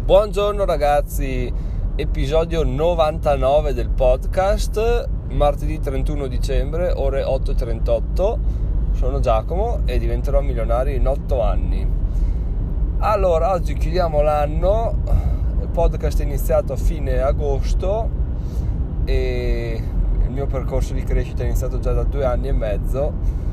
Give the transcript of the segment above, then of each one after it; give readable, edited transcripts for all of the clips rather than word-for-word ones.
Buongiorno ragazzi, episodio 99 del podcast, martedì 31 dicembre, ore 8:38. Sono Giacomo e diventerò milionario in 8 anni. Allora, oggi chiudiamo l'anno, il podcast è iniziato a fine agosto e il mio percorso di crescita è iniziato già da 2 anni e mezzo,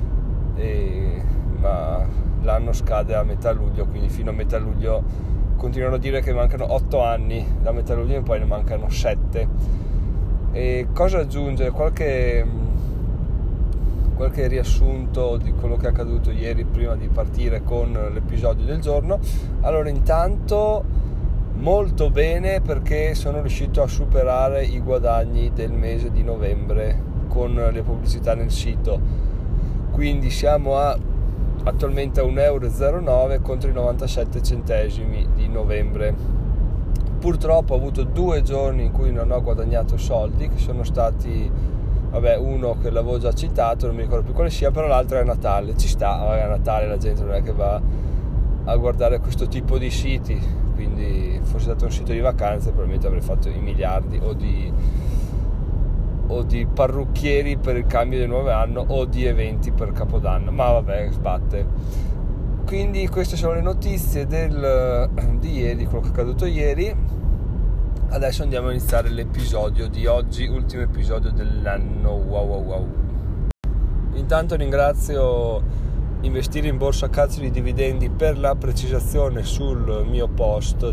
ma l'anno scade a metà luglio, quindi fino a metà luglio continuano a dire che mancano 8 anni, da metà luglio e poi ne mancano 7. E cosa aggiungere? Qualche riassunto di quello che è accaduto ieri prima di partire con l'episodio del giorno. Allora, intanto molto bene, perché sono riuscito a superare i guadagni del mese di novembre con le pubblicità nel sito, quindi siamo attualmente a 1,09 € contro i 97 centesimi di novembre. Purtroppo ho avuto 2 giorni in cui non ho guadagnato soldi, che sono stati, uno che l'avevo già citato, non mi ricordo più quale sia, però l'altro è Natale. Ci sta, a Natale la gente non è che va a guardare questo tipo di siti, quindi fosse stato un sito di vacanze probabilmente avrei fatto i miliardi o di parrucchieri per il cambio del nuovo anno o di eventi per Capodanno, ma vabbè, sbatte. Quindi queste sono le notizie di ieri, di quello che è accaduto ieri. Adesso andiamo a iniziare l'episodio di oggi, ultimo episodio dell'anno. Wow. Intanto ringrazio Investire in Borsa Cazzo di Dividendi per la precisazione sul mio post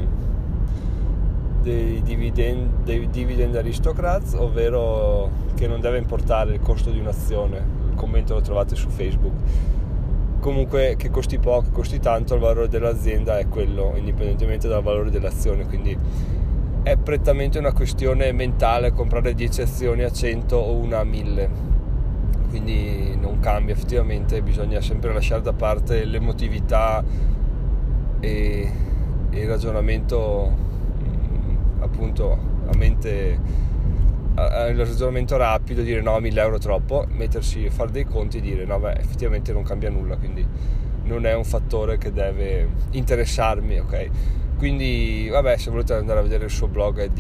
dei dividend aristocrats, ovvero che non deve importare il costo di un'azione. Il commento lo trovate su Facebook. Comunque, che costi poco, costi tanto, il valore dell'azienda è quello, indipendentemente dal valore dell'azione, quindi è prettamente una questione mentale comprare 10 azioni a 100 o una a 1000, quindi non cambia. Effettivamente bisogna sempre lasciare da parte l'emotività e il ragionamento, appunto, il ragionamento rapido, dire no, 1.000 euro troppo, mettersi a fare dei conti e dire no, effettivamente non cambia nulla, quindi non è un fattore che deve interessarmi, ok? Quindi se volete andare a vedere il suo blog è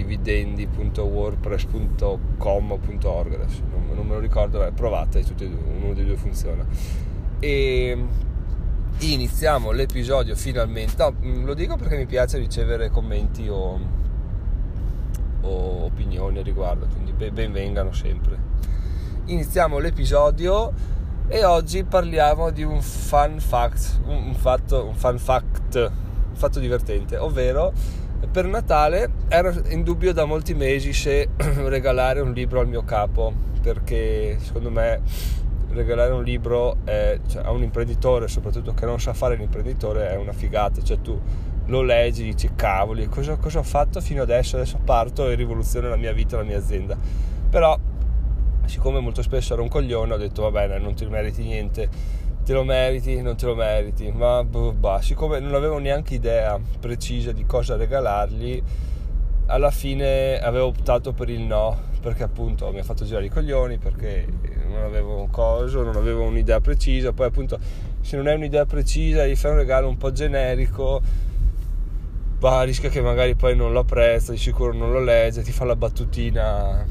dividendi.wordpress.com.org, adesso non me lo ricordo, provate, tutti e due, uno dei due funziona. E iniziamo l'episodio finalmente. Lo dico perché mi piace ricevere commenti o opinioni a riguardo, quindi benvengano sempre. Iniziamo l'episodio e oggi parliamo di un fun fact, un fatto divertente, ovvero per Natale ero in dubbio da molti mesi se regalare un libro al mio capo, perché secondo me regalare un libro a un imprenditore, soprattutto che non sa fare l'imprenditore, è una figata. Cioè tu lo leggi, dici cavoli, cosa ho fatto fino adesso parto e rivoluziono la mia vita, la mia azienda. Però siccome molto spesso ero un coglione, ho detto va bene, non ti meriti niente, te lo meriti, non te lo meriti, ma siccome non avevo neanche idea precisa di cosa regalargli, alla fine avevo optato per il no, perché appunto mi ha fatto girare i coglioni, perché non avevo un'idea precisa. Poi appunto, se non hai un'idea precisa, gli fai un regalo un po' generico, rischia che magari poi non lo apprezza, di sicuro non lo legge, ti fa la battutina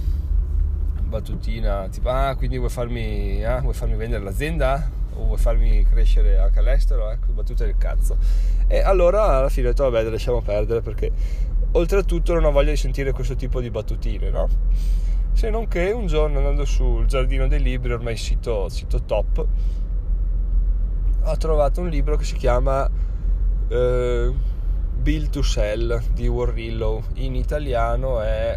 tipo quindi vuoi farmi vendere l'azienda o vuoi farmi crescere anche all'estero, battute del cazzo. E allora alla fine ho detto vabbè, lasciamo perdere, perché oltretutto non ho voglia di sentire questo tipo di battutine, no? Se non che un giorno, andando sul Giardino dei Libri, ormai sito top, ho trovato un libro che si chiama Build to Sell di Warrillow. In italiano è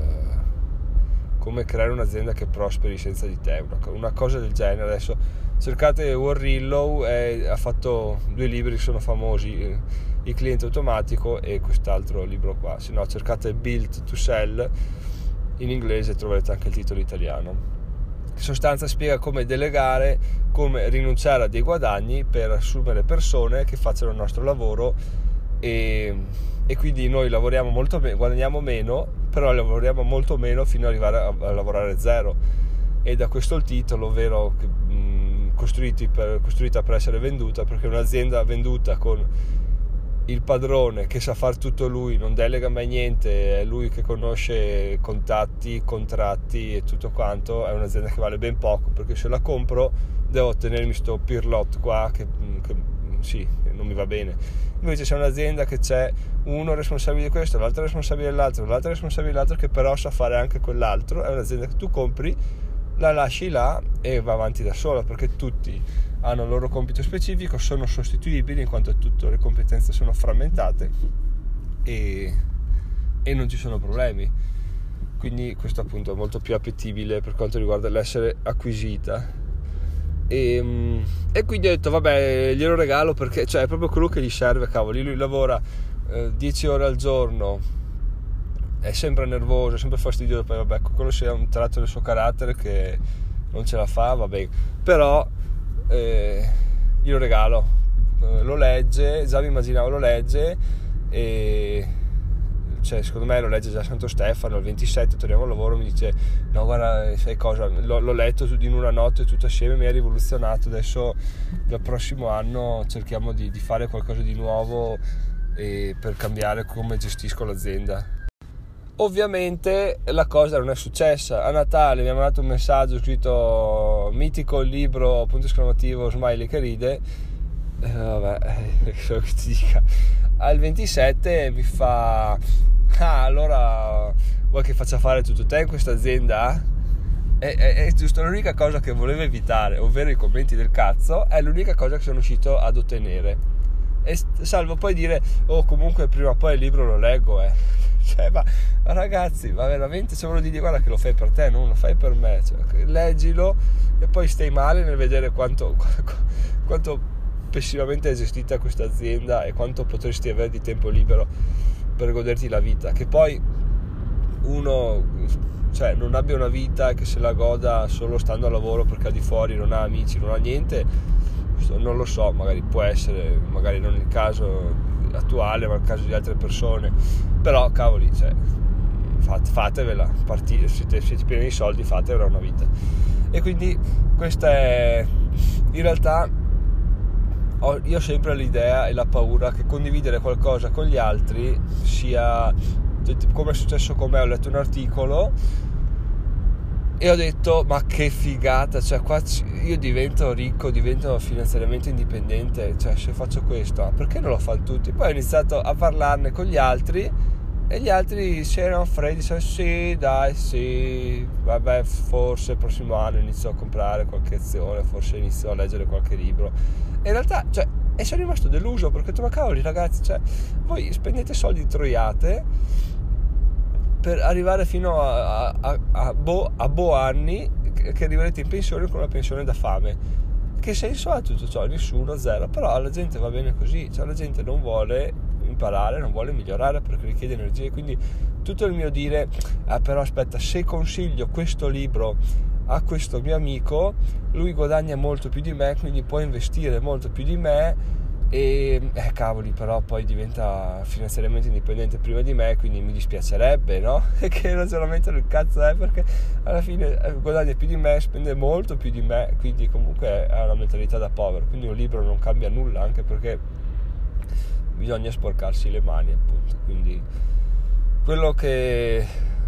come creare un'azienda che prosperi senza di te, una cosa del genere. Adesso cercate Warrillow, ha fatto 2 libri che sono famosi, Il cliente automatico e quest'altro libro qua. Se no cercate Build to Sell in inglese, troverete anche il titolo italiano. In sostanza spiega come delegare, come rinunciare a dei guadagni per assumere persone che facciano il nostro lavoro, e quindi noi lavoriamo molto meno, guadagniamo meno, però lavoriamo molto meno fino ad arrivare a lavorare zero. E da questo il titolo, ovvero costruita per essere venduta, perché un'azienda venduta con il padrone che sa fare tutto lui, non delega mai niente, è lui che conosce contatti, contratti e tutto quanto, è un'azienda che vale ben poco, perché se la compro devo tenermi sto pirlot qua che non mi va bene. Invece c'è un'azienda che c'è uno responsabile di questo, l'altro responsabile dell'altro, l'altro responsabile dell'altro, che però sa fare anche quell'altro, è un'azienda che tu compri, la lasci là e va avanti da sola, perché tutti hanno il loro compito specifico, sono sostituibili in quanto tutte le competenze sono frammentate e non ci sono problemi. Quindi questo appunto è molto più appetibile per quanto riguarda l'essere acquisita. E quindi ho detto vabbè, glielo regalo, perché cioè è proprio quello che gli serve, cavoli. Lui lavora 10 ore al giorno, è sempre nervoso, è sempre fastidioso, poi vabbè, quello sia un tratto del suo carattere che non ce la fa, vabbè, però glielo regalo, lo legge, già mi immaginavo lo legge, e cioè secondo me lo legge già Santo Stefano. Il 27 torniamo al lavoro, mi dice no guarda, sai cosa, l'ho letto in una notte tutto assieme, mi ha rivoluzionato, adesso dal prossimo anno cerchiamo di fare qualcosa di nuovo per cambiare come gestisco l'azienda. Ovviamente la cosa non è successa. A Natale mi ha mandato un messaggio scritto mitico il libro, punto esclamativo, smiley che ride, vabbè, che so che ti dica. Al 27 mi fa allora vuoi che faccia fare tutto te in questa azienda? È giusto, l'unica cosa che volevo evitare, ovvero i commenti del cazzo, è l'unica cosa che sono riuscito ad ottenere, e salvo poi dire comunque prima o poi il libro lo leggo, cioè, ma ragazzi, ma veramente, se uno dice guarda che lo fai per te, non lo fai per me, cioè, leggilo e poi stai male nel vedere quanto pessimamente è gestita questa azienda e quanto potresti avere di tempo libero per goderti la vita. Che poi uno, cioè, non abbia una vita che se la goda solo stando al lavoro, perché al di fuori non ha amici, non ha niente, non lo so, magari può essere, magari non il caso attuale, ma il caso di altre persone, però cavoli, cioè, fatevela, siete pieni di soldi, fatevela una vita. E quindi questa è, in realtà io ho sempre l'idea e la paura che condividere qualcosa con gli altri sia, come è successo con me, ho letto un articolo e ho detto ma che figata, cioè qua io divento ricco, divento finanziariamente indipendente, cioè se faccio questo, perché non lo fanno tutti? Poi ho iniziato a parlarne con gli altri e gli altri si erano freddi, sì dai, sì, vabbè, forse il prossimo anno inizio a comprare qualche azione, forse inizio a leggere qualche libro. E in realtà, cioè, e sono rimasto deluso, perché ho detto ma cavoli ragazzi, cioè voi spendete soldi troiate per arrivare fino a anni che arriverete in pensione con una pensione da fame. Che senso ha tutto ciò? Nessuno, zero. Però alla gente va bene così, cioè la gente non vuole imparare, non vuole migliorare perché richiede energie. Quindi tutto il mio dire però aspetta, se consiglio questo libro a questo mio amico, lui guadagna molto più di me, quindi può investire molto più di me, e cavoli, però poi diventa finanziariamente indipendente prima di me, quindi mi dispiacerebbe, no? Che ragionamento del cazzo è, perché alla fine guadagna più di me, spende molto più di me, quindi comunque ha una mentalità da povero. Quindi un libro non cambia nulla, anche perché bisogna sporcarsi le mani, appunto. Quindi quello che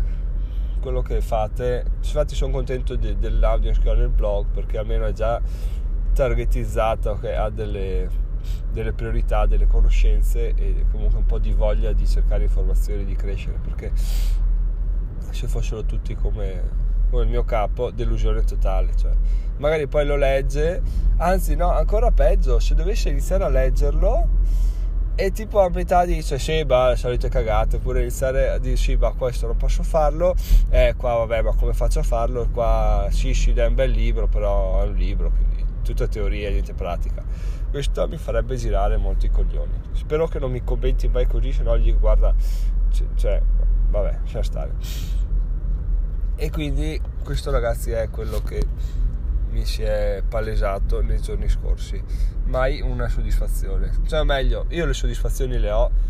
fate, infatti sono contento dell'audience che ho nel blog, perché almeno è già targetizzato, che ha delle priorità, delle conoscenze e comunque un po' di voglia di cercare informazioni, di crescere, perché se fossero tutti come il mio capo, delusione totale, cioè magari poi lo legge, anzi no, ancora peggio, se dovesse iniziare a leggerlo e tipo a metà dice sì, le solite cagate, oppure iniziare a dire sì, questo non posso farlo, qua vabbè, ma come faccio a farlo, qua sì è un bel libro, però è un libro, quindi tutta teoria, niente pratica. Questo mi farebbe girare molti coglioni. Spero che non mi commenti mai così, se no gli guarda, cioè vabbè, lascia stare. E quindi questo, ragazzi, è quello che mi si è palesato nei giorni scorsi. Mai una soddisfazione, cioè meglio, io le soddisfazioni le ho,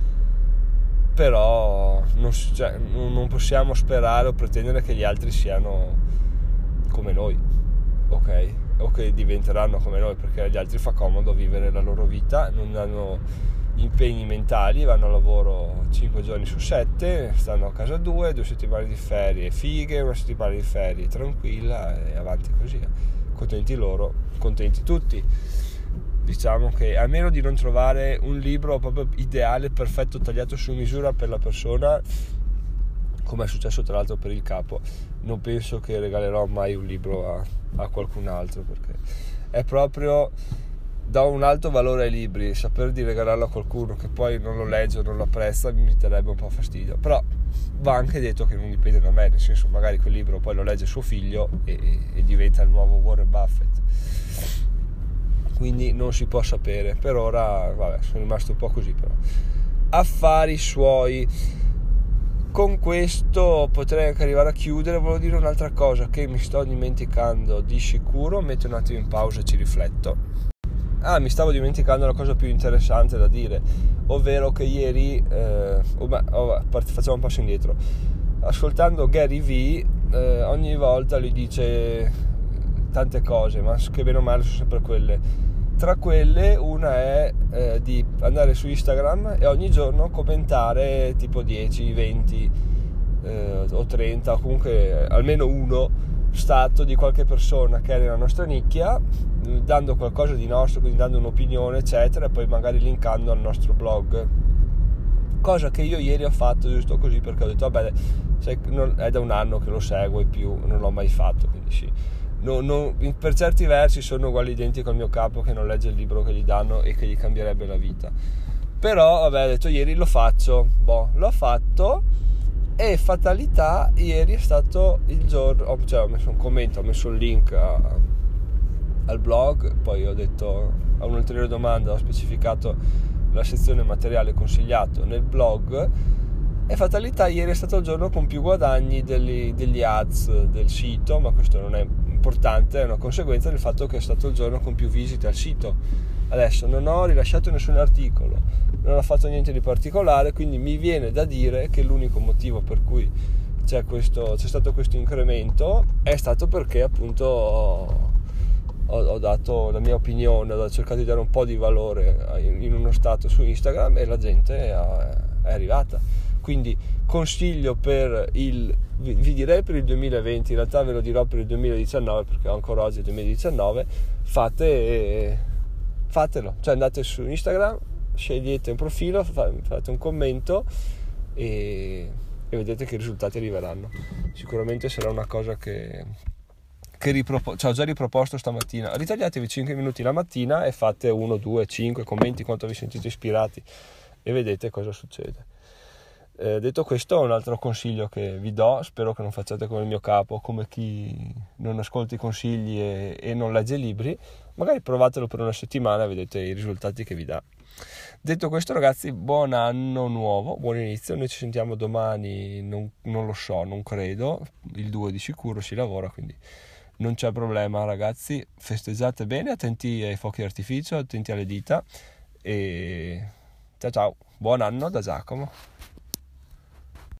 però non possiamo sperare o pretendere che gli altri siano come noi, ok? O che diventeranno come noi, perché agli altri fa comodo vivere la loro vita, non hanno impegni mentali, vanno a lavoro 5 giorni su 7, stanno a casa 2 settimane di ferie fighe, 1 settimana di ferie tranquilla, e avanti così, contenti loro, contenti tutti. Diciamo che a meno di non trovare un libro proprio ideale, perfetto, tagliato su misura per la persona, come è successo tra l'altro per il capo, non penso che regalerò mai un libro a qualcun altro, perché è proprio, dà un alto valore ai libri, saper di regalarlo a qualcuno che poi non lo legge o non lo apprezza mi darebbe un po' fastidio. Però va anche detto che non dipende da me, nel senso, magari quel libro poi lo legge suo figlio e diventa il nuovo Warren Buffett, quindi non si può sapere. Per ora vabbè, sono rimasto un po' così, però affari suoi. Con questo potrei anche arrivare a chiudere. Volevo dire un'altra cosa che mi sto dimenticando di sicuro, metto un attimo in pausa e ci rifletto. Mi stavo dimenticando la cosa più interessante da dire, ovvero che ieri facciamo un passo indietro. Ascoltando Gary Vee, ogni volta lui dice tante cose, ma che bene o male sono sempre quelle. Tra quelle una è di andare su Instagram e ogni giorno commentare tipo 10, 20 o 30, o comunque almeno uno stato di qualche persona che è nella nostra nicchia, dando qualcosa di nostro, quindi dando un'opinione eccetera, e poi magari linkando al nostro blog, cosa che io ieri ho fatto giusto così, perché ho detto vabbè, è da un anno che lo seguo e più, non l'ho mai fatto, quindi sì. Per certi versi sono uguale identico al mio capo che non legge il libro che gli danno e che gli cambierebbe la vita, però vabbè, ho detto ieri lo faccio, l'ho fatto, e fatalità, ieri è stato il giorno, ho messo un commento, ho messo il link al blog, poi ho detto a un'ulteriore domanda, ho specificato la sezione materiale consigliato nel blog, e fatalità, ieri è stato il giorno con più guadagni degli ads del sito, ma questo non è importante, è una conseguenza del fatto che è stato il giorno con più visite al sito. Adesso non ho rilasciato nessun articolo, non ho fatto niente di particolare, quindi mi viene da dire che l'unico motivo per cui c'è stato questo incremento è stato perché appunto ho dato la mia opinione, ho cercato di dare un po' di valore in uno stato su Instagram e la gente è arrivata. Quindi consiglio vi direi per il 2020, in realtà ve lo dirò per il 2019 perché ancora oggi è il 2019, fatelo, cioè andate su Instagram, scegliete un profilo, fate un commento e vedete che i risultati arriveranno. Sicuramente sarà una cosa che ho già riproposto stamattina. Ritagliatevi 5 minuti la mattina e fate 1, 2, 5 commenti quanto vi sentite ispirati e vedete cosa succede. Detto questo, un altro consiglio che vi do, spero che non facciate come il mio capo, come chi non ascolta i consigli e non legge libri, magari provatelo per una settimana e vedete i risultati che vi dà. Detto questo, ragazzi, buon anno nuovo, buon inizio. Noi ci sentiamo domani, non lo so, non credo, il 2 di sicuro si lavora, quindi non c'è problema, ragazzi. Festeggiate bene, attenti ai fuochi d'artificio, attenti alle dita e ciao, buon anno da Giacomo.